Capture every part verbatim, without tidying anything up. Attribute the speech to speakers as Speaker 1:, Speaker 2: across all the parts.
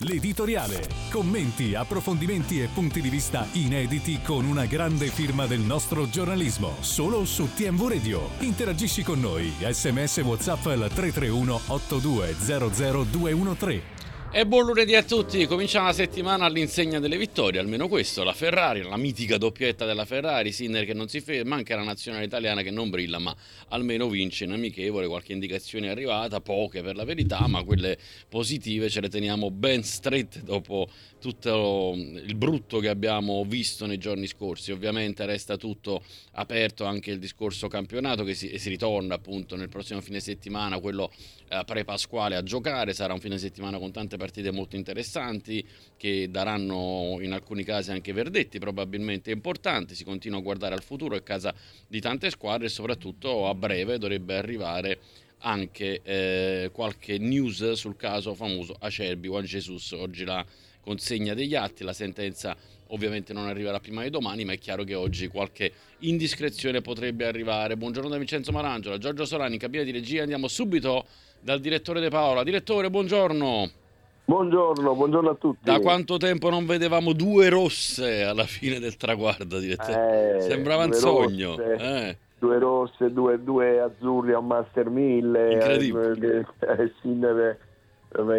Speaker 1: L'editoriale. Commenti, approfondimenti e punti di vista inediti con una grande firma del nostro giornalismo. Solo su T M V Radio. Interagisci con noi. Sms WhatsApp al tre tre uno otto due zero zero due uno tre.
Speaker 2: E buon lunedì a tutti, cominciamo la settimana all'insegna delle vittorie, almeno questo, la Ferrari, la mitica doppietta della Ferrari, Sinner che non si ferma, anche la nazionale italiana che non brilla, ma almeno vince in amichevole, qualche indicazione è arrivata, poche per la verità, ma quelle positive ce le teniamo ben strette dopo tutto il brutto che abbiamo visto nei giorni scorsi. Ovviamente resta tutto aperto, anche il discorso campionato, che si, e si ritorna appunto nel prossimo fine settimana, quello eh, pre-pasquale a giocare, sarà un fine settimana con tante partite molto interessanti che daranno in alcuni casi anche verdetti probabilmente importanti. Si continua a guardare al futuro, è casa di tante squadre e soprattutto a breve dovrebbe arrivare anche eh, qualche news sul caso famoso Acerbi, Juan Jesus. Oggi la consegna degli atti, la sentenza ovviamente non arriverà prima di domani, ma è chiaro che oggi qualche indiscrezione potrebbe arrivare. Buongiorno da Vincenzo Marangiola, Giorgio Solani, in cabina di regia. Andiamo subito dal direttore De Paola. Direttore, buongiorno.
Speaker 3: Buongiorno, buongiorno a tutti.
Speaker 2: Da quanto tempo non vedevamo due rosse alla fine del traguardo, direttore?
Speaker 3: Eh,
Speaker 2: Sembrava un sogno. Eh.
Speaker 3: Due rosse, due, due azzurri a un Master mille.
Speaker 2: Incredibile.
Speaker 3: Eh, eh, Sinner e,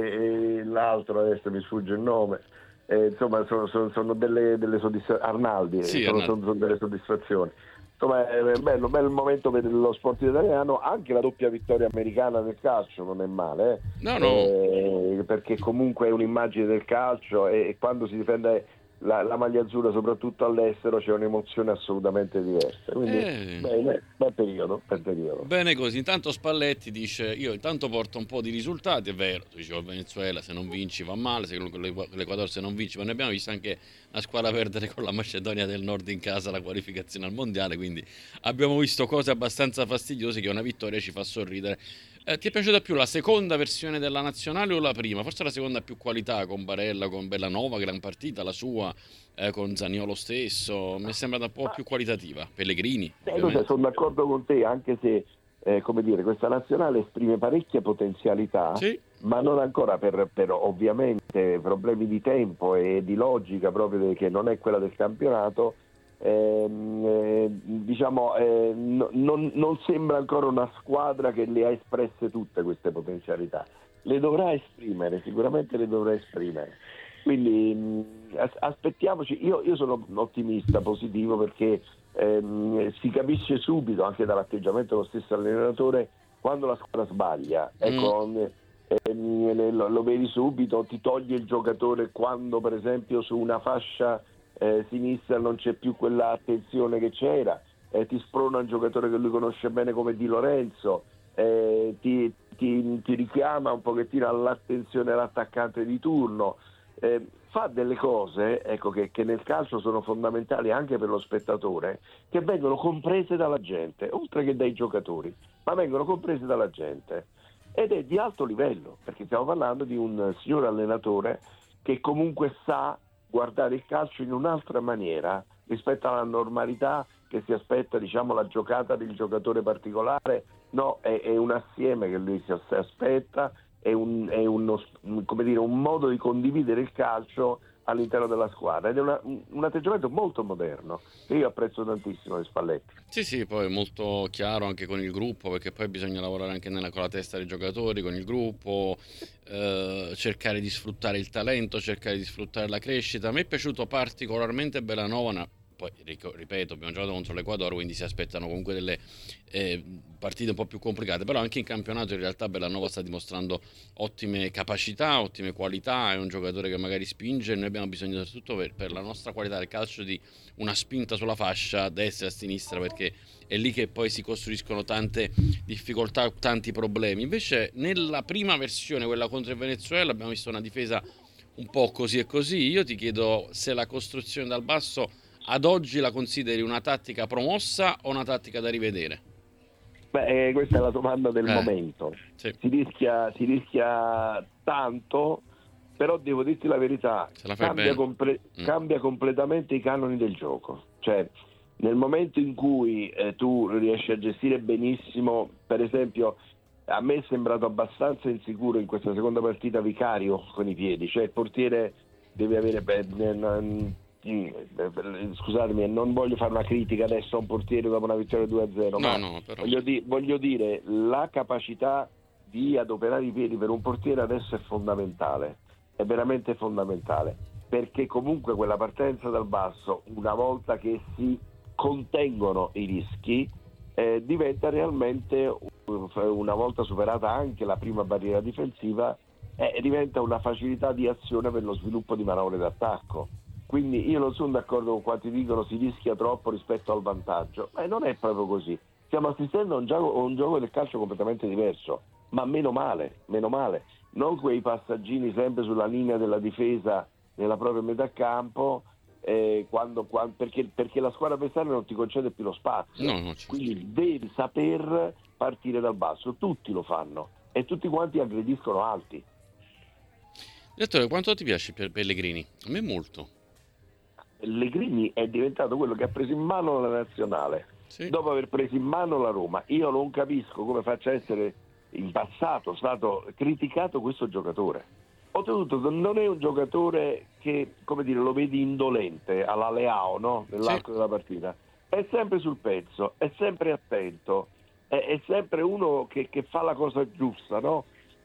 Speaker 3: e l'altro, adesso mi sfugge il nome. Eh, insomma, sono, sono, sono delle, delle soddisfazioni. Arnaldi,
Speaker 2: sì,
Speaker 3: sono,
Speaker 2: Arnaldi.
Speaker 3: sono, sono delle soddisfazioni. Insomma, è bello, bello momento per lo sport italiano, anche la doppia vittoria americana nel calcio non è male, eh?
Speaker 2: No, no.
Speaker 3: Eh, perché comunque è un'immagine del calcio e, e quando si difende la, la maglia azzurra, soprattutto all'estero, c'è un'emozione assolutamente diversa. Quindi
Speaker 2: Eh.
Speaker 3: bene, bel periodo, bel periodo.
Speaker 2: Bene così. Intanto Spalletti dice: io intanto porto un po' di risultati, è vero, tu dicevo il Venezuela se non vinci va male, se l'Equador se non vinci, ma ne abbiamo visto anche la squadra perdere con la Macedonia del Nord in casa la qualificazione al mondiale, quindi abbiamo visto cose abbastanza fastidiose che una vittoria ci fa sorridere. Eh, ti è piaciuta più la seconda versione della nazionale o la prima? Forse la seconda ha più qualità, con Barella, con Bellanova, gran partita, la sua, eh, con Zaniolo stesso, mi è sembrata un po' più qualitativa. Pellegrini,
Speaker 3: eh, sono d'accordo con te, anche se eh, come dire, questa nazionale esprime parecchie potenzialità,
Speaker 2: sì,
Speaker 3: ma non ancora per, per ovviamente problemi di tempo e di logica proprio che non è quella del campionato. Eh, eh, diciamo eh, no, non, non sembra ancora una squadra che le ha espresse tutte queste potenzialità. Le dovrà esprimere, sicuramente le dovrà esprimere, quindi mh, as- aspettiamoci. Io, io sono ottimista, positivo, perché ehm, si capisce subito anche dall'atteggiamento dello stesso allenatore quando la squadra sbaglia, ecco. mm. ehm, lo, lo vedi subito, ti toglie il giocatore quando per esempio su una fascia Eh, sinistra non c'è più quella attenzione che c'era, eh, ti sprona un giocatore che lui conosce bene come Di Lorenzo, eh, ti, ti, ti richiama un pochettino all'attenzione l'attaccante di turno, eh, fa delle cose, ecco, che, che nel calcio sono fondamentali anche per lo spettatore, che vengono comprese dalla gente, oltre che dai giocatori, ma vengono comprese dalla gente, ed è di alto livello, perché stiamo parlando di un signor allenatore che comunque sa guardare il calcio in un'altra maniera rispetto alla normalità che si aspetta, diciamo, la giocata del giocatore particolare. No, è, è un assieme che lui si aspetta, è, un, è uno, come dire, un modo di condividere il calcio all'interno della squadra, ed è una, un atteggiamento molto moderno che io apprezzo tantissimo di Spalletti.
Speaker 2: Sì, sì, poi è molto chiaro anche con il gruppo, perché poi bisogna lavorare anche nella, con la testa dei giocatori, con il gruppo, eh, cercare di sfruttare il talento, cercare di sfruttare la crescita. A me è piaciuto particolarmente Bellanova. Poi ripeto, abbiamo giocato contro l'Equador, quindi si aspettano comunque delle eh, partite un po' più complicate, però anche in campionato in realtà Bellanova sta dimostrando ottime capacità, ottime qualità, è un giocatore che magari spinge. Noi abbiamo bisogno soprattutto per, per la nostra qualità del calcio di una spinta sulla fascia a destra e a sinistra, perché è lì che poi si costruiscono tante difficoltà, tanti problemi. Invece nella prima versione, quella contro il Venezuela, abbiamo visto una difesa un po' così e così. Io ti chiedo se la costruzione dal basso ad oggi la consideri una tattica promossa o una tattica da rivedere?
Speaker 3: Beh, questa è la domanda del
Speaker 2: eh,
Speaker 3: momento.
Speaker 2: Sì.
Speaker 3: Si rischia, si rischia tanto, però devo dirti la verità,
Speaker 2: la fai
Speaker 3: cambia, comple- mm. cambia completamente i canoni del gioco. Cioè, nel momento in cui eh, tu riesci a gestire benissimo, per esempio, a me è sembrato abbastanza insicuro in questa seconda partita Vicario con i piedi, cioè il portiere deve avere, beh, non, scusatemi, non voglio fare una critica adesso a un portiere dopo una vittoria due a zero,
Speaker 2: no,
Speaker 3: ma
Speaker 2: no, però...
Speaker 3: voglio, di, voglio dire, la capacità di adoperare i piedi per un portiere adesso è fondamentale, è veramente fondamentale, perché comunque quella partenza dal basso, una volta che si contengono i rischi, eh, diventa realmente, una volta superata anche la prima barriera difensiva, eh, diventa una facilità di azione per lo sviluppo di manovre d'attacco. Quindi io non sono d'accordo con quanti dicono si rischia troppo rispetto al vantaggio, ma non è proprio così. Stiamo assistendo a un gioco, a un gioco del calcio completamente diverso, ma meno male, meno male. Non quei passaggini sempre sulla linea della difesa nella propria metà campo, eh, quando, quando, perché, perché la squadra avversaria non ti concede più lo spazio.
Speaker 2: No, no, certo.
Speaker 3: Quindi devi saper partire dal basso, tutti lo fanno e tutti quanti aggrediscono alti.
Speaker 2: Direttore, quanto ti piace Pellegrini? A me molto.
Speaker 3: Pellegrini è diventato quello che ha preso in mano la nazionale,
Speaker 2: sì.
Speaker 3: Dopo aver preso in mano la Roma. Io non capisco come faccia a essere in passato stato criticato questo giocatore. Oltretutto non è un giocatore che, come dire, lo vedi indolente alla Leao, no? Nell'arco sì. della partita. È sempre sul pezzo, è sempre attento, è, è sempre uno che, che fa la cosa giusta, no?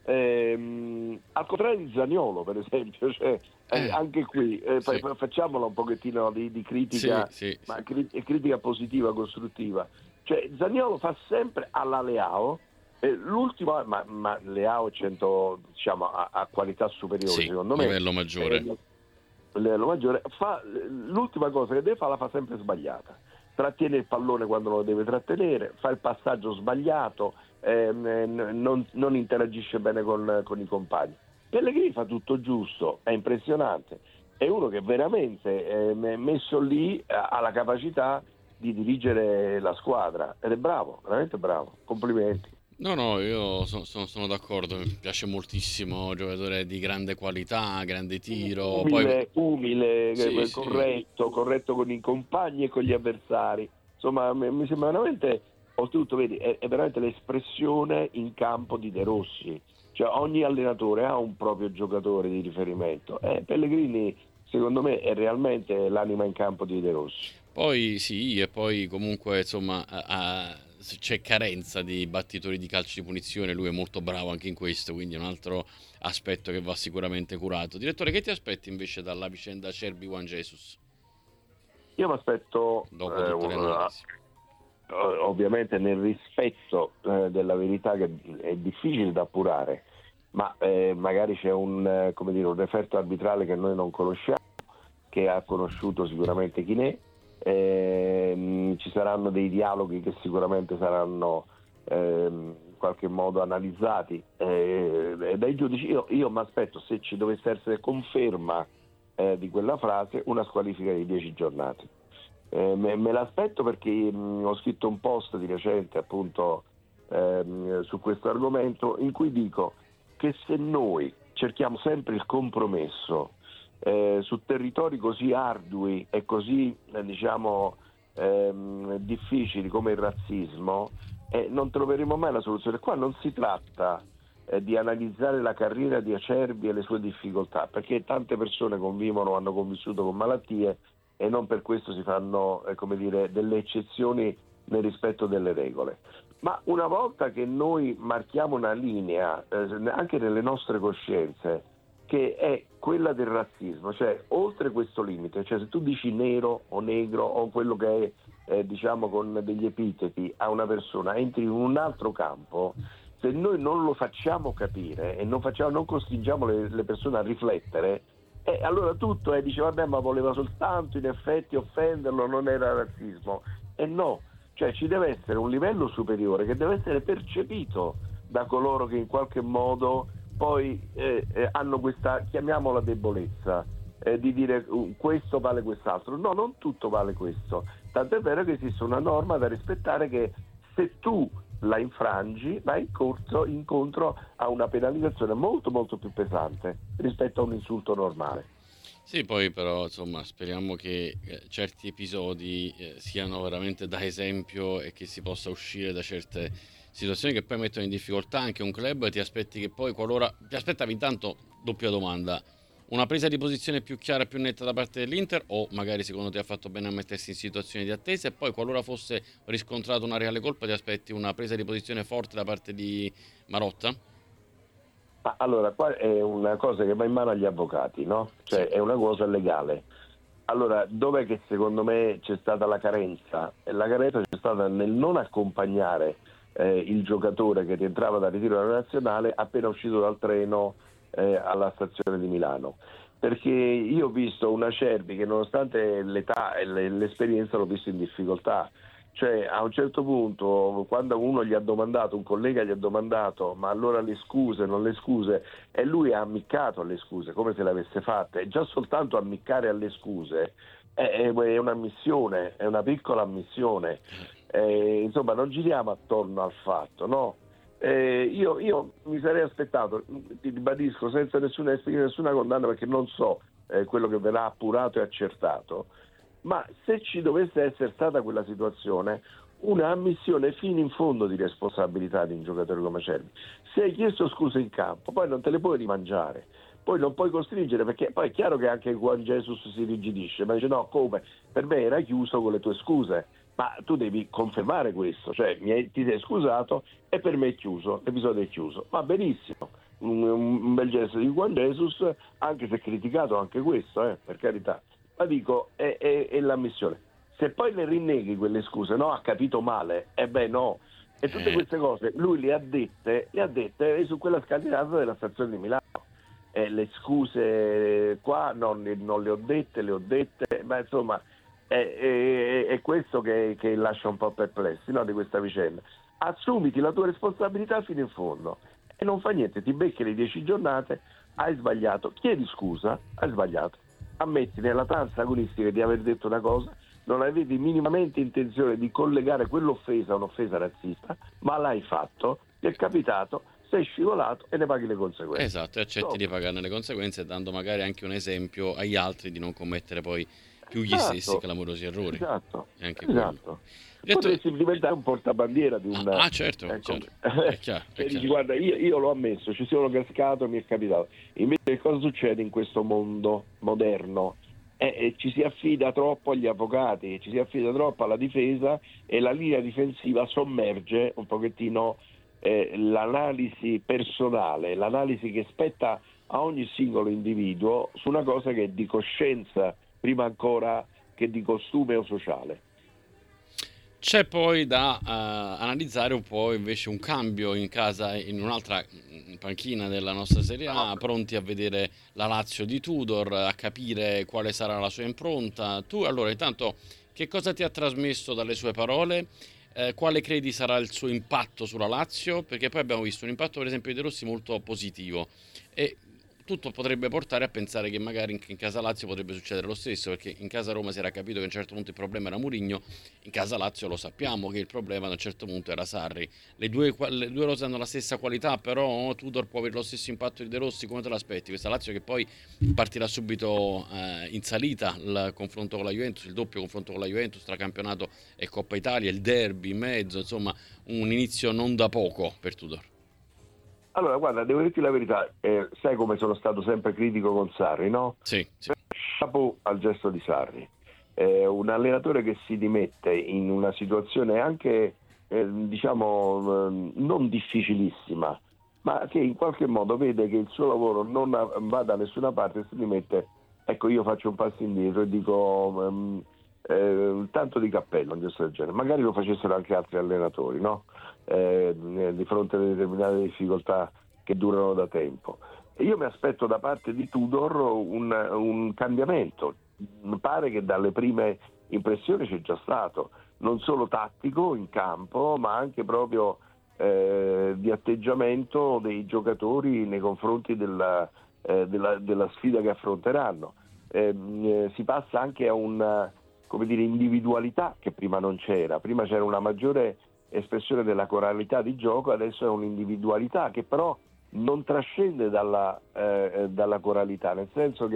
Speaker 3: Ehm, al contrario di Zaniolo, per esempio, cioè, eh, eh, anche qui eh, sì. facciamola un pochettino di, di critica,
Speaker 2: sì, sì,
Speaker 3: ma
Speaker 2: sì.
Speaker 3: Crit- critica positiva, costruttiva. Cioè Zaniolo fa sempre alla Leao. Eh, l'ultimo, ma, ma Leao cento, diciamo, ha, ha qualità superiori,
Speaker 2: sì,
Speaker 3: secondo me.
Speaker 2: Livello maggiore.
Speaker 3: Eh, livello maggiore. Fa, l'ultima cosa che deve fare la fa sempre sbagliata. Trattiene il pallone quando lo deve trattenere, fa il passaggio sbagliato, eh, non, non interagisce bene con, con i compagni. Pellegrini fa tutto giusto, è impressionante. È uno che veramente è messo lì, ha la capacità di dirigere la squadra ed è bravo, veramente bravo. Complimenti.
Speaker 2: No, no, io sono, sono, sono d'accordo, mi piace moltissimo, giocatore di grande qualità, grande tiro.
Speaker 3: Umile,
Speaker 2: poi...
Speaker 3: umile
Speaker 2: sì,
Speaker 3: corretto,
Speaker 2: sì.
Speaker 3: corretto con i compagni e con gli avversari. Insomma, mi sembra veramente, oltretutto, vedi, è, è veramente l'espressione in campo di De Rossi. Cioè ogni allenatore ha un proprio giocatore di riferimento. Eh, Pellegrini, secondo me, è realmente l'anima in campo di De Rossi.
Speaker 2: Poi sì, e poi comunque, insomma... A, a... c'è carenza di battitori di calcio di punizione, lui è molto bravo anche in questo, quindi è un altro aspetto che va sicuramente curato. Direttore, che ti aspetti invece dalla vicenda Acerbi Juan Jesus?
Speaker 3: Io mi aspetto,
Speaker 2: dopo
Speaker 3: eh,
Speaker 2: tutte le analisi,
Speaker 3: ovviamente nel rispetto eh, della verità, che è difficile da appurare, ma eh, magari c'è un, eh, come dire, un referto arbitrale che noi non conosciamo, che ha conosciuto sicuramente Chinè. Eh, ci saranno dei dialoghi che sicuramente saranno eh, in qualche modo analizzati eh, dai giudici. Io, io mi aspetto, se ci dovesse essere conferma eh, di quella frase, una squalifica di dieci giornate. Eh, me, me l'aspetto perché mh, ho scritto un post di recente appunto ehm, su questo argomento, in cui dico che se noi cerchiamo sempre il compromesso Eh, su territori così ardui e così eh, diciamo ehm, difficili come il razzismo, eh, non troveremo mai la soluzione. Qua non si tratta eh, di analizzare la carriera di Acerbi e le sue difficoltà, perché tante persone convivono, hanno convissuto con malattie e non per questo si fanno eh, come dire, delle eccezioni nel rispetto delle regole. Ma una volta che noi marchiamo una linea eh, anche nelle nostre coscienze, che è quella del razzismo, cioè oltre questo limite, cioè se tu dici nero o negro o quello che è eh, diciamo con degli epiteti a una persona, entri in un altro campo. Se noi non lo facciamo capire e non, facciamo, non costringiamo le, le persone a riflettere, eh, allora tutto è, dice vabbè, ma voleva soltanto in effetti offenderlo, non era razzismo. E no, cioè ci deve essere un livello superiore che deve essere percepito da coloro che in qualche modo poi eh, eh, hanno questa, chiamiamola debolezza, eh, di dire uh, questo vale quest'altro. No, non tutto vale questo. Tant'è vero che esiste una norma da rispettare, che se tu la infrangi vai incontro, incontro a una penalizzazione molto molto più pesante rispetto a un insulto normale.
Speaker 2: Sì, poi però insomma speriamo che eh, certi episodi eh, siano veramente da esempio e che si possa uscire da certe situazioni che poi mettono in difficoltà anche un club. Ti aspetti che poi qualora ti aspettavi intanto, doppia domanda, una presa di posizione più chiara e più netta da parte dell'Inter, o magari secondo te ha fatto bene a mettersi in situazione di attesa, e poi qualora fosse riscontrata una reale colpa ti aspetti una presa di posizione forte da parte di Marotta?
Speaker 3: Ma allora, qua è una cosa che va in mano agli avvocati, no? Cioè
Speaker 2: Sì.
Speaker 3: è una cosa legale. Allora, dov'è che secondo me c'è stata la carenza? E la carenza c'è stata nel non accompagnare eh, il giocatore che rientrava dal ritiro della nazionale appena uscito dal treno eh, alla stazione di Milano. Perché io ho visto una Acerbi che nonostante l'età e le- l'esperienza l'ho visto in difficoltà. Cioè a un certo punto, quando uno gli ha domandato, un collega gli ha domandato ma allora le scuse, non le scuse, e lui ha ammiccato alle scuse come se le avesse fatte, e già soltanto ammiccare alle scuse è, è è un'ammissione, è una piccola ammissione. Eh, insomma non giriamo attorno al fatto, no? Eh, io, io mi sarei aspettato, ti ribadisco, senza nessuna, nessuna condanna, perché non so eh, quello che verrà appurato e accertato, ma se ci dovesse essere stata quella situazione, una ammissione fino in fondo di responsabilità di un giocatore come Acerbi. Se hai chiesto scuse in campo, poi non te le puoi rimangiare, poi non puoi costringere, perché poi è chiaro che anche Juan Jesus si rigidisce, ma dice no, come? Per me era chiuso con le tue scuse, ma tu devi confermare questo, cioè mi hai, ti sei scusato e per me è chiuso, l'episodio è chiuso, va benissimo. Un, un bel gesto di Juan Jesus, anche se criticato anche questo, eh, per carità. Ma dico, è, è, è l'ammissione. Se poi le rinneghi quelle scuse, no, ha capito male, e beh no. E tutte
Speaker 2: Eh,
Speaker 3: queste cose lui le ha dette, le ha dette su quella scalinata della stazione di Milano. E le scuse qua non, non le ho dette, le ho dette, ma insomma è, è, è questo che, che lascia un po' perplessi, no, di questa vicenda. Assumiti la tua responsabilità fino in fondo e non fa niente, ti becchi le dieci giornate, hai sbagliato, chiedi scusa, hai sbagliato, ammetti nella trance agonistica di aver detto una cosa, non avevi minimamente intenzione di collegare quell'offesa a un'offesa razzista, ma l'hai fatto, ti è capitato, sei scivolato e ne paghi le conseguenze.
Speaker 2: esatto, e accetti
Speaker 3: No.
Speaker 2: di pagarne le conseguenze, dando magari anche un esempio agli altri di non commettere poi più gli
Speaker 3: Esatto,
Speaker 2: stessi clamorosi errori.
Speaker 3: esatto,
Speaker 2: E anche quello.
Speaker 3: esatto.
Speaker 2: Detto...
Speaker 3: Potresti diventare un portabandiera di un...
Speaker 2: Ah, ah, certo,
Speaker 3: ecco,
Speaker 2: certo, è chiaro, è
Speaker 3: e dici,
Speaker 2: chiaro.
Speaker 3: guarda, io, io l'ho ammesso, ci sono cascato, mi è capitato. Invece che cosa succede in questo mondo moderno? Eh, eh, ci si affida troppo agli avvocati, ci si affida troppo alla difesa, e la linea difensiva sommerge un pochettino eh, l'analisi personale, l'analisi che spetta a ogni singolo individuo su una cosa che è di coscienza prima ancora che di costume o sociale.
Speaker 2: C'è poi da uh, analizzare un po' invece un cambio in casa, in un'altra panchina della nostra Serie A, pronti a vedere la Lazio di Tudor, a capire quale sarà la sua impronta. Tu allora intanto che cosa ti ha trasmesso dalle sue parole? Eh, quale credi sarà il suo impatto sulla Lazio? Perché poi abbiamo visto un impatto per esempio di De Rossi molto positivo, e tutto potrebbe portare a pensare che magari in casa Lazio potrebbe succedere lo stesso, perché in casa Roma si era capito che a un certo punto il problema era Mourinho, in casa Lazio lo sappiamo che il problema a un certo punto era Sarri. Le due, le due rose hanno la stessa qualità, però oh, Tudor può avere lo stesso impatto di De Rossi. Come te l'aspetti? Questa Lazio che poi partirà subito eh, in salita, il confronto con la Juventus, il doppio confronto con la Juventus tra campionato e Coppa Italia, il derby in mezzo, insomma un inizio non da poco per Tudor.
Speaker 3: Allora, guarda, devo dirti la verità, eh, sai come sono stato sempre critico con Sarri, no?
Speaker 2: Sì, sì.
Speaker 3: Chapeau al gesto di Sarri. Eh, un allenatore che si dimette in una situazione anche, eh, diciamo, eh, non difficilissima, ma che in qualche modo vede che il suo lavoro non va da nessuna parte e si dimette. Ecco, io faccio un passo indietro e dico um, eh, tanto di cappello, un gesto del genere. Magari lo facessero anche altri allenatori, no? Eh, di fronte a determinate difficoltà che durano da tempo. E io mi aspetto da parte di Tudor un, un cambiamento. Mi pare che dalle prime impressioni c'è già stato, non solo tattico in campo, ma anche proprio eh, di atteggiamento dei giocatori nei confronti della, eh, della, della sfida che affronteranno. Eh, eh, si passa anche a una, come dire, individualità che prima non c'era. Prima c'era una maggiore espressione della coralità di gioco, adesso è un'individualità che però non trascende dalla, eh, dalla coralità, nel senso che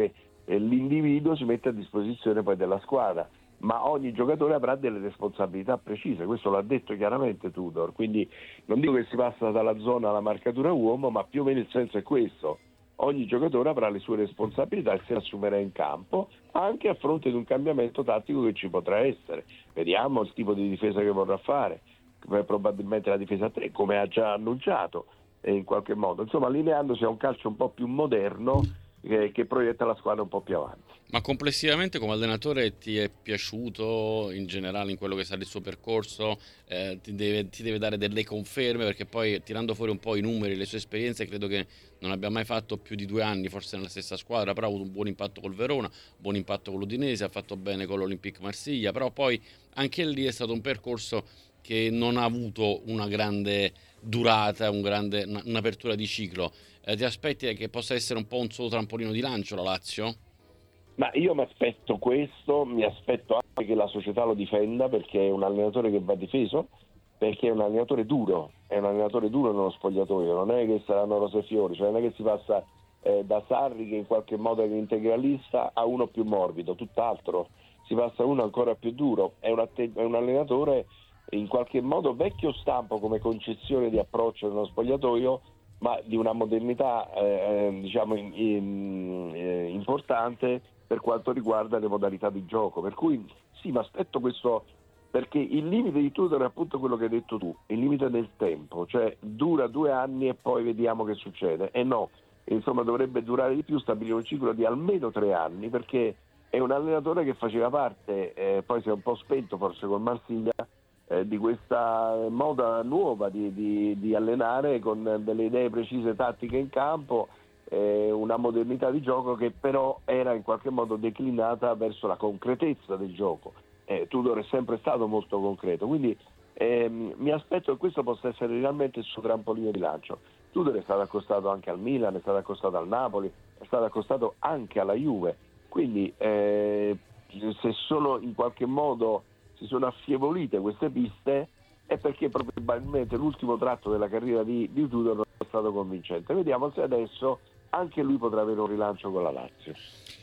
Speaker 3: eh, l'individuo si mette a disposizione poi della squadra, ma ogni giocatore avrà delle responsabilità precise, questo l'ha detto chiaramente Tudor, quindi non dico che si passa dalla zona alla marcatura uomo, ma più o meno il senso è questo: ogni giocatore avrà le sue responsabilità e si assumerà in campo anche a fronte di un cambiamento tattico che ci potrà essere. Vediamo il tipo di difesa che vorrà fare, probabilmente la difesa a tre, come ha già annunciato, eh, in qualche modo, insomma allineandosi a un calcio un po' più moderno che, che proietta la squadra un po' più avanti.
Speaker 2: Ma complessivamente come allenatore ti è piaciuto in generale in quello che sarà il suo percorso? Eh, ti, deve, ti deve dare delle conferme, perché poi tirando fuori un po' i numeri, le sue esperienze, credo che non abbia mai fatto più di due anni forse nella stessa squadra, però ha avuto un buon impatto col Verona, un buon impatto con l'Udinese, ha fatto bene con l'Olympique Marsiglia, però poi anche lì è stato un percorso che non ha avuto una grande durata, un grande, un'apertura di ciclo. Eh, ti aspetti che possa essere un po' un suo trampolino di lancio la Lazio?
Speaker 3: Ma io mi aspetto questo, mi aspetto anche che la società lo difenda, perché è un allenatore che va difeso, perché è un allenatore duro, è un allenatore duro nello spogliatoio, non è che saranno rose e fiori, cioè non è che si passa eh, da Sarri che in qualche modo è un integralista a uno più morbido, tutt'altro, si passa a uno ancora più duro, è un, atte- è un allenatore in qualche modo vecchio stampo come concezione di approccio nello spogliatoio, ma di una modernità eh, diciamo in, in, eh, importante per quanto riguarda le modalità di gioco, per cui sì, mi aspetto questo, perché il limite di Tudor è appunto quello che hai detto tu, il limite del tempo, cioè dura due anni e poi vediamo che succede, e no, insomma dovrebbe durare di più, stabilire un ciclo di almeno tre anni, perché è un allenatore che faceva parte, eh, poi si è un po' spento forse con Marsiglia, eh, di questa moda nuova di, di, di allenare con delle idee precise tattiche in campo, eh, una modernità di gioco che però era in qualche modo declinata verso la concretezza del gioco. Eh, Tudor è sempre stato molto concreto, quindi ehm, mi aspetto che questo possa essere realmente il suo trampolino di lancio. Tudor è stato accostato anche al Milan, è stato accostato al Napoli, è stato accostato anche alla Juve, quindi eh, se sono in qualche modo si sono affievolite queste piste è perché probabilmente l'ultimo tratto della carriera di, di Tudor non è stato convincente. Vediamo se adesso anche lui potrà avere un rilancio con la Lazio.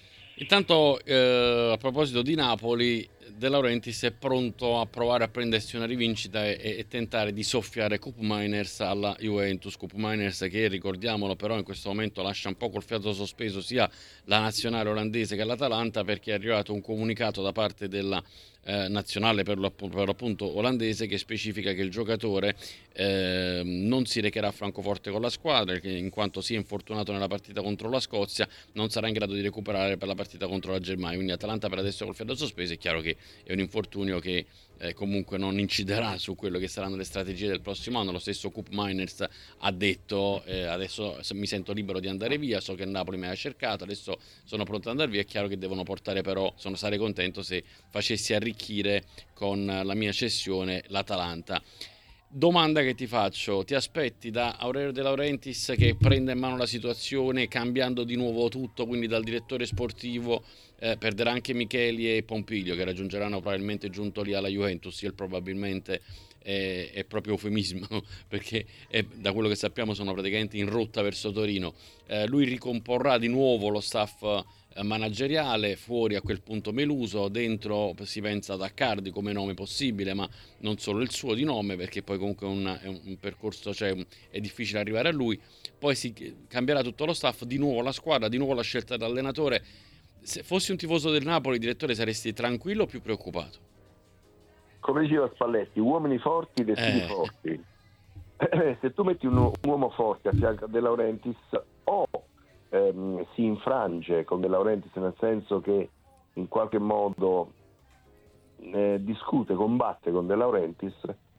Speaker 2: Intanto eh, a proposito di Napoli, De Laurentiis è pronto a provare a prendersi una rivincita e, e tentare di soffiare Koop Meiners alla Juventus. Koop Meiners che, ricordiamolo, però in questo momento lascia un po' col fiato sospeso sia la nazionale olandese che l'Atalanta, perché è arrivato un comunicato da parte della eh, nazionale per, lo, per l'appunto olandese che specifica che il giocatore eh, non si recherà a Francoforte con la squadra, che in quanto sia infortunato nella partita contro la Scozia non sarà in grado di recuperare per la partita contro la Germania. Quindi Atalanta per adesso col fiato sospeso. È chiaro che è un infortunio che eh, comunque non inciderà su quello che saranno le strategie del prossimo anno. Lo stesso Koop Meiners ha detto eh, adesso mi sento libero di andare via, so che Napoli mi ha cercato, adesso sono pronto ad andare via. È chiaro che devono portare, però sono sarei contento se facessi arricchire con la mia cessione l'Atalanta. Domanda che ti faccio: ti aspetti da Aurelio De Laurentiis che prenda in mano la situazione cambiando di nuovo tutto, quindi dal direttore sportivo eh, perderà anche Micheli e Pompilio che raggiungeranno probabilmente giunto lì alla Juventus? Il probabilmente è, è proprio eufemismo perché è, da quello che sappiamo sono praticamente in rotta verso Torino. Eh, lui ricomporrà di nuovo lo staff manageriale, fuori a quel punto Meluso, dentro si pensa ad Accardi come nome possibile, ma non solo il suo di nome, perché poi comunque è un, è un percorso, cioè è difficile arrivare a lui. Poi si cambierà tutto lo staff, di nuovo la squadra, di nuovo la scelta dell'allenatore. Se fossi un tifoso del Napoli, direttore, saresti tranquillo o più preoccupato?
Speaker 3: Come diceva Spalletti, uomini forti, destini
Speaker 2: eh.
Speaker 3: forti. Se tu metti un, un uomo forte a fianco a De Laurentiis, o ehm, si infrange con De Laurentiis, nel senso che in qualche modo eh, discute, combatte con De Laurentiis,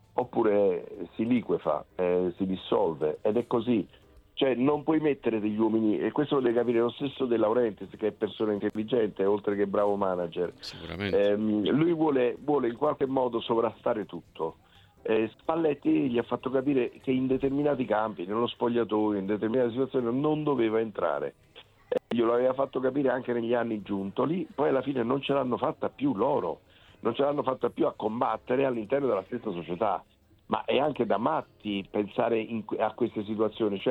Speaker 3: oppure si liquefa, eh, si dissolve, ed è così. Cioè non puoi mettere degli uomini, e questo lo deve capire lo stesso De Laurentiis, che è persona intelligente oltre che bravo manager.
Speaker 2: Sicuramente.
Speaker 3: Eh, lui vuole, vuole in qualche modo sovrastare tutto. Eh, Spalletti gli ha fatto capire che in determinati campi, nello spogliatoio, in determinate situazioni non doveva entrare. Eh, glielo aveva fatto capire anche negli anni giuntoli, poi alla fine non ce l'hanno fatta più loro, non ce l'hanno fatta più a combattere all'interno della stessa società. Ma è anche da matti pensare in, a queste situazioni, cioè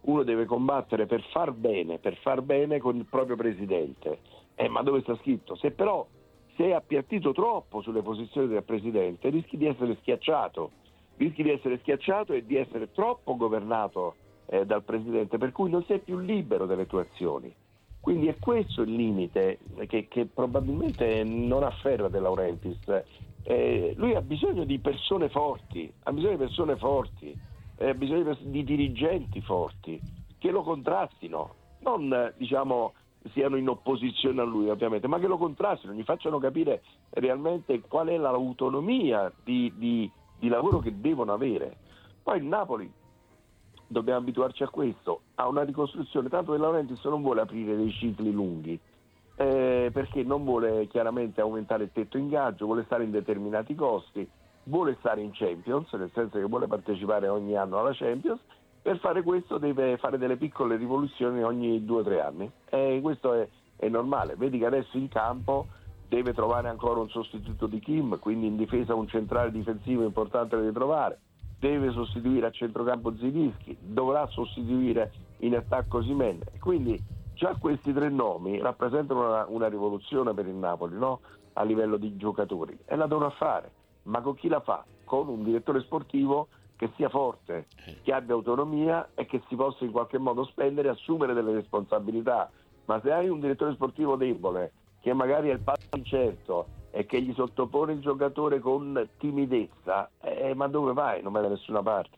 Speaker 3: uno deve combattere per far bene, per far bene con il proprio presidente. Eh, ma dove sta scritto? Se però sei appiattito troppo sulle posizioni del presidente, rischi di essere schiacciato, rischi di essere schiacciato e di essere troppo governato eh, dal presidente, per cui non sei più libero delle tue azioni. Quindi è questo il limite che, che probabilmente non afferra De Laurentiis. Eh, lui ha bisogno di persone forti, ha bisogno di persone forti, eh, ha bisogno di, pers- di dirigenti forti che lo contrastino, non diciamo siano in opposizione a lui ovviamente, ma che lo contrastino, gli facciano capire realmente qual è l'autonomia di, di, di lavoro che devono avere. Poi il Napoli, dobbiamo abituarci a questo, ha una ricostruzione, tanto De Laurentiis non vuole aprire dei cicli lunghi, eh, perché non vuole chiaramente aumentare il tetto ingaggio, vuole stare in determinati costi, vuole stare in Champions, nel senso che vuole partecipare ogni anno alla Champions. Per fare questo deve fare delle piccole rivoluzioni ogni due o tre anni, e questo è, è normale. Vedi che adesso in campo deve trovare ancora un sostituto di Kim, quindi in difesa un centrale difensivo importante da trovare, deve sostituire a centrocampo Zilinski, dovrà sostituire in attacco Osimhen, quindi già questi tre nomi rappresentano una, una rivoluzione per il Napoli, no? A livello di giocatori, e la dovrà fare, ma con chi la fa? Con un direttore sportivo che sia forte, che abbia autonomia e che si possa in qualche modo spendere e assumere delle responsabilità. Ma se hai un direttore sportivo debole, che magari è il passo incerto e che gli sottopone il giocatore con timidezza, eh, ma dove vai? Non vai da nessuna parte.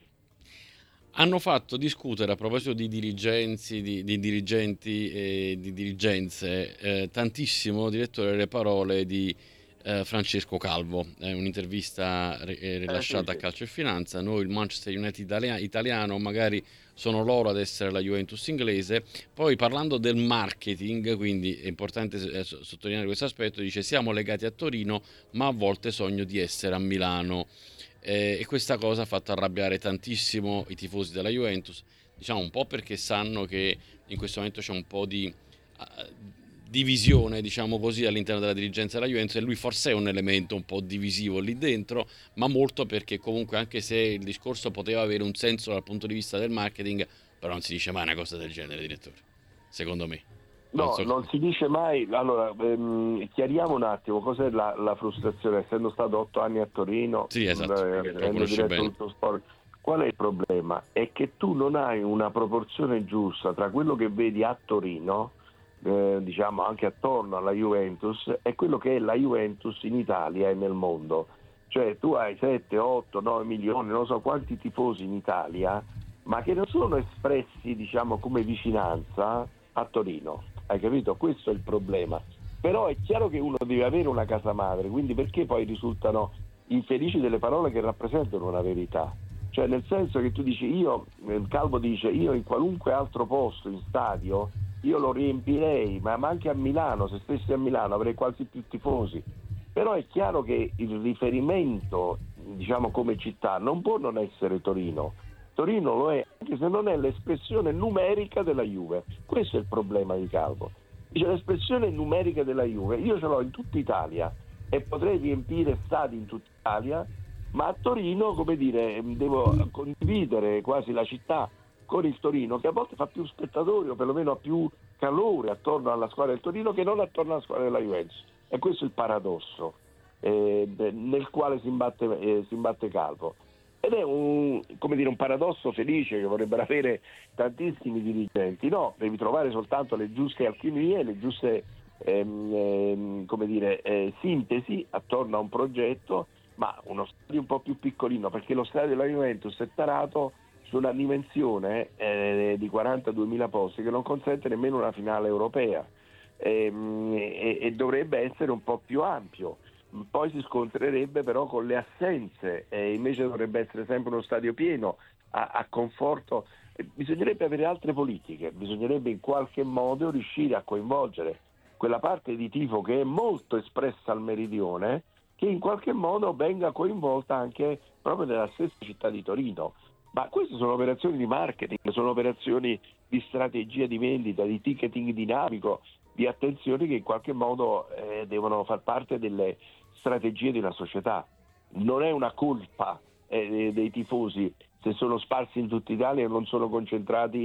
Speaker 2: Hanno fatto discutere, a proposito di dirigenzi, di, di dirigenti e di dirigenze, eh, tantissimo, direttore, le parole di Eh, Francesco Calvo, è un'intervista re- rilasciata eh, sì, sì. a Calcio e Finanza. Noi, il Manchester United italia- italiano, magari sono loro ad essere la Juventus inglese. Poi, parlando del marketing, quindi è importante eh, sottolineare questo aspetto, dice: siamo legati a Torino, ma a volte sogno di essere a Milano. Eh, e questa cosa ha fatto arrabbiare tantissimo i tifosi della Juventus, diciamo un po' perché sanno che in questo momento c'è un po' di uh, divisione, diciamo così, all'interno della dirigenza della Juventus, e lui forse è un elemento un po' divisivo lì dentro, ma molto perché comunque, anche se il discorso poteva avere un senso dal punto di vista del marketing, però non si dice mai una cosa del genere, direttore, secondo me. Non
Speaker 3: No,
Speaker 2: so
Speaker 3: non si dice mai. Allora, ehm, chiariamo un attimo cos'è la, la frustrazione, essendo stato otto anni a Torino,
Speaker 2: sì, esatto,
Speaker 3: eh, avendo diretto tutto sport. Qual è il problema? È che tu non hai una proporzione giusta tra quello che vedi a Torino, Eh, diciamo anche attorno alla Juventus, è quello che è la Juventus in Italia e nel mondo. Cioè tu hai sette, otto, nove milioni, non so quanti tifosi in Italia, ma che non sono espressi diciamo come vicinanza a Torino, hai capito? Questo è il problema. Però è chiaro che uno deve avere una casa madre, quindi perché poi risultano infelici delle parole che rappresentano una verità? Cioè nel senso che tu dici, io, il Calvo dice, io in qualunque altro posto in stadio io lo riempirei, ma anche a Milano, se stessi a Milano avrei quasi più tifosi. Però è chiaro che il riferimento, diciamo come città, non può non essere Torino. Torino lo è, anche se non è l'espressione numerica della Juve. Questo è il problema di Calvo. Dice l'espressione numerica della Juve, io ce l'ho in tutta Italia e potrei riempire stadi in tutta Italia, ma a Torino, come dire, devo condividere quasi la città con il Torino, che a volte fa più spettatori o perlomeno ha più calore attorno alla squadra del Torino che non attorno alla squadra della Juventus. E questo è il paradosso eh, nel quale si imbatte, eh, si imbatte Calvo. Ed è un, come dire, un paradosso felice che vorrebbero avere tantissimi dirigenti. No, devi trovare soltanto le giuste alchimie, le giuste ehm, ehm, come dire, eh, sintesi attorno a un progetto, ma uno stadio un po' più piccolino, perché lo stadio della Juventus è tarato su una dimensione eh, di quarantaduemila posti che non consente nemmeno una finale europea e, e, e dovrebbe essere un po' più ampio. Poi si scontrerebbe però con le assenze e invece dovrebbe essere sempre uno stadio pieno a, a conforto. Bisognerebbe avere altre politiche, bisognerebbe in qualche modo riuscire a coinvolgere quella parte di tifo che è molto espressa al meridione, che in qualche modo venga coinvolta anche proprio nella stessa città di Torino. Ma queste sono operazioni di marketing, sono operazioni di strategia di vendita, di ticketing dinamico, di attenzioni che in qualche modo eh, devono far parte delle strategie di una società. Non è una colpa eh, dei tifosi se sono sparsi in tutta Italia e non sono concentrati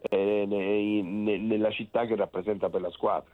Speaker 3: eh, ne, ne, nella città che rappresenta per la squadra.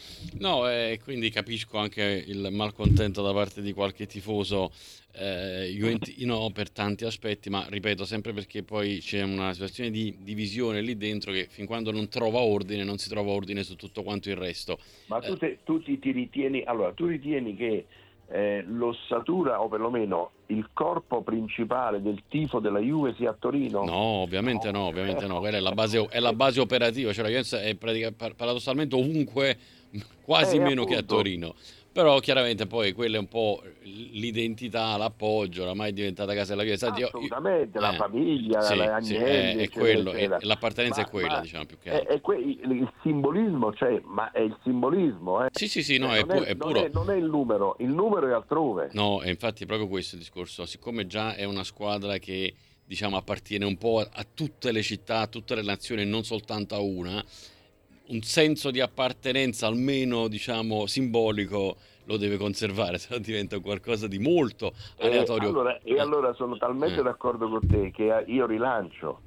Speaker 2: No, e eh, quindi capisco anche il malcontento da parte di qualche tifoso eh, juventino per tanti aspetti, ma ripeto, sempre perché poi c'è una situazione di divisione lì dentro che fin quando non trova ordine, non si trova ordine su tutto quanto il resto.
Speaker 3: Ma tu, te, tu ti, ti ritieni, allora, tu ritieni che eh, l'ossatura, o perlomeno il corpo principale del tifo della Juve sia a Torino?
Speaker 2: No, ovviamente no, ovviamente no, quella è la base, è la base operativa, cioè la Juventus è pratica, paradossalmente ovunque, quasi
Speaker 3: Eh,
Speaker 2: meno che a
Speaker 3: appunto.
Speaker 2: Torino. Però chiaramente poi quella è un po' l'identità, l'appoggio, oramai è diventata casa della Juve. Senti, io- io-
Speaker 3: Assolutamente, la
Speaker 2: eh,
Speaker 3: famiglia,
Speaker 2: sì,
Speaker 3: le
Speaker 2: sì,
Speaker 3: Agnelli,
Speaker 2: è, è
Speaker 3: eccetera,
Speaker 2: quello, è-
Speaker 3: eccetera.
Speaker 2: l'appartenenza
Speaker 3: Ma-
Speaker 2: è quella,
Speaker 3: ma
Speaker 2: diciamo, più che
Speaker 3: è-
Speaker 2: altro.
Speaker 3: è que- il, il simbolismo c'è, ma è il simbolismo, eh.
Speaker 2: Sì, sì, sì, no,
Speaker 3: Cioè,
Speaker 2: è,
Speaker 3: non,
Speaker 2: pu-
Speaker 3: è,
Speaker 2: è
Speaker 3: non
Speaker 2: puro.
Speaker 3: è- non è il numero, il numero è altrove.
Speaker 2: No, e infatti è proprio questo il discorso. Siccome già è una squadra che, diciamo, appartiene un po' a, a tutte le città, a tutte le nazioni, e non soltanto a una, un senso di appartenenza, almeno, diciamo, simbolico, lo deve conservare, se no diventa qualcosa di molto
Speaker 3: Eh,
Speaker 2: aleatorio.
Speaker 3: allora, e allora sono talmente
Speaker 2: Eh.
Speaker 3: d'accordo con te che io rilancio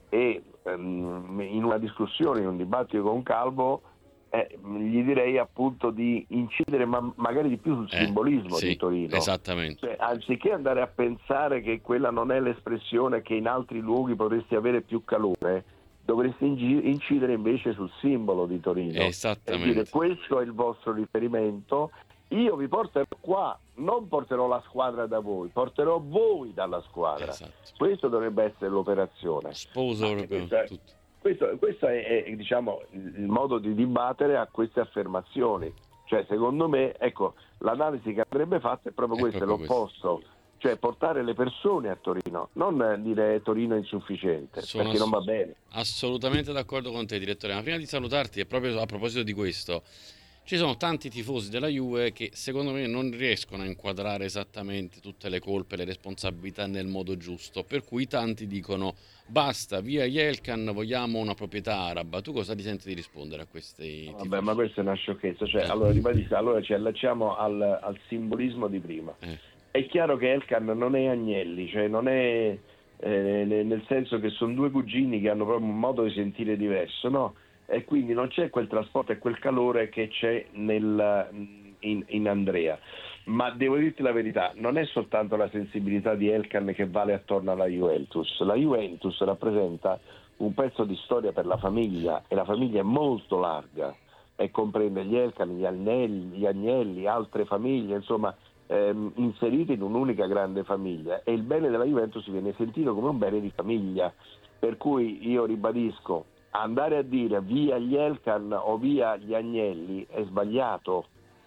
Speaker 3: e ehm, in una discussione, in un dibattito con Calvo, eh, gli direi appunto di incidere ma- magari di più sul
Speaker 2: Eh,
Speaker 3: simbolismo
Speaker 2: sì,
Speaker 3: di Torino.
Speaker 2: esattamente.
Speaker 3: Cioè, anziché andare a pensare che quella non è l'espressione che in altri luoghi potresti avere più calore, dovresti ingi- incidere invece sul simbolo di Torino. E
Speaker 2: Esattamente.
Speaker 3: dire: questo è il vostro riferimento, io vi porterò qua, non porterò la squadra da voi, porterò voi dalla squadra.
Speaker 2: Esatto.
Speaker 3: Questo dovrebbe essere l'operazione.
Speaker 2: Sposo
Speaker 3: Ma
Speaker 2: proprio
Speaker 3: questa-
Speaker 2: tutto.
Speaker 3: Questo, questo è, è, diciamo, il il modo di dibattere a queste affermazioni. Cioè, secondo me, ecco, l'analisi che andrebbe fatta è proprio
Speaker 2: È
Speaker 3: questa, è
Speaker 2: proprio
Speaker 3: l'opposto. Cioè, portare le persone a Torino, non dire Torino è insufficiente,
Speaker 2: Sono
Speaker 3: perché non
Speaker 2: ass-
Speaker 3: va bene.
Speaker 2: Assolutamente d'accordo con te, direttore. Ma prima di salutarti, e proprio a proposito di questo, ci sono tanti tifosi della Juve che secondo me non riescono a inquadrare esattamente tutte le colpe e le responsabilità nel modo giusto, per cui tanti dicono basta, via Yelkan, vogliamo una proprietà araba. Tu cosa ti senti di rispondere a questi tifosi?
Speaker 3: Vabbè, ma questa è una sciocchezza. Cioè,
Speaker 2: Eh.
Speaker 3: allora, ribadisco, allora ci allacciamo al, al simbolismo di prima.
Speaker 2: Eh,
Speaker 3: È chiaro che Elkan non è Agnelli, cioè non è eh, nel senso che sono due cugini che hanno proprio un modo di sentire diverso, no? E quindi non c'è quel trasporto e quel calore che c'è nel, in, in Andrea. Ma devo dirti la verità, non è soltanto la sensibilità di Elkan che vale attorno alla Juventus. La Juventus rappresenta un pezzo di storia per la famiglia, e la famiglia è molto larga e comprende gli Elkan, gli Agnelli, gli Agnelli, altre famiglie, insomma, ehm, inserite in un'unica grande famiglia, e il bene della Juventus viene sentito come un bene di famiglia. Per cui io ribadisco, andare a dire via gli Elkan o via gli Agnelli è sbagliato.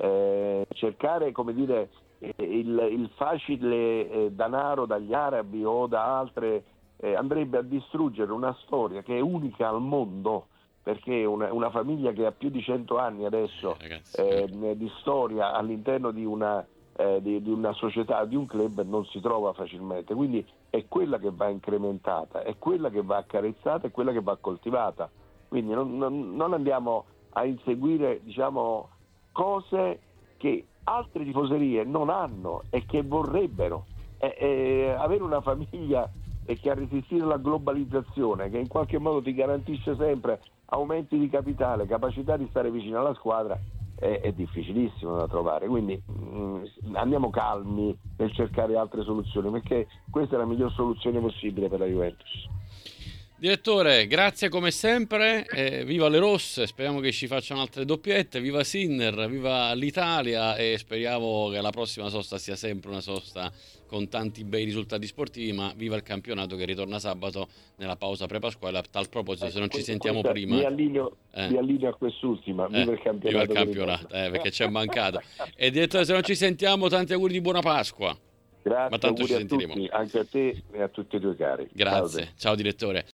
Speaker 3: Eh, cercare, come dire, eh, il, il facile eh, denaro dagli arabi o da altre eh, andrebbe a distruggere una storia che è unica al mondo, perché una, una famiglia che ha più di cento anni adesso
Speaker 2: eh, ragazzi,
Speaker 3: eh, di storia all'interno di una, eh, di, di una società, di un club, non si trova facilmente. Quindi è quella che va incrementata, è quella che va accarezzata, è quella che va coltivata. Quindi non, non, non andiamo a inseguire, diciamo, cose che altre tifoserie non hanno e che vorrebbero. E, e avere una famiglia e che ha resistito alla globalizzazione, che in qualche modo ti garantisce sempre aumenti di capitale, capacità di stare vicino alla squadra, è, è difficilissimo da trovare. Quindi mh, andiamo calmi nel cercare altre soluzioni, perché questa è la miglior soluzione possibile per la Juventus.
Speaker 2: Direttore, grazie come sempre, eh, viva le rosse, speriamo che ci facciano altre doppiette, viva Sinner, viva l'Italia, e speriamo che la prossima sosta sia sempre una sosta con tanti bei risultati sportivi, ma viva il campionato che ritorna sabato nella pausa pre-pasquale. A tal proposito, se non ci sentiamo
Speaker 3: Questa-
Speaker 2: prima...
Speaker 3: mi allineo,
Speaker 2: Eh.
Speaker 3: mi allineo a quest'ultima, viva
Speaker 2: Eh,
Speaker 3: il campionato,
Speaker 2: viva il
Speaker 3: che
Speaker 2: campionato,
Speaker 3: ritorna.
Speaker 2: eh, perché ci è mancato. E direttore, se non ci sentiamo, tanti auguri di buona Pasqua.
Speaker 3: Grazie,
Speaker 2: Ma tanto
Speaker 3: auguri
Speaker 2: ci
Speaker 3: a
Speaker 2: sentiremo.
Speaker 3: tutti, anche a te e a tutti i tuoi cari. Ciao,
Speaker 2: Grazie,
Speaker 3: te.
Speaker 2: ciao direttore.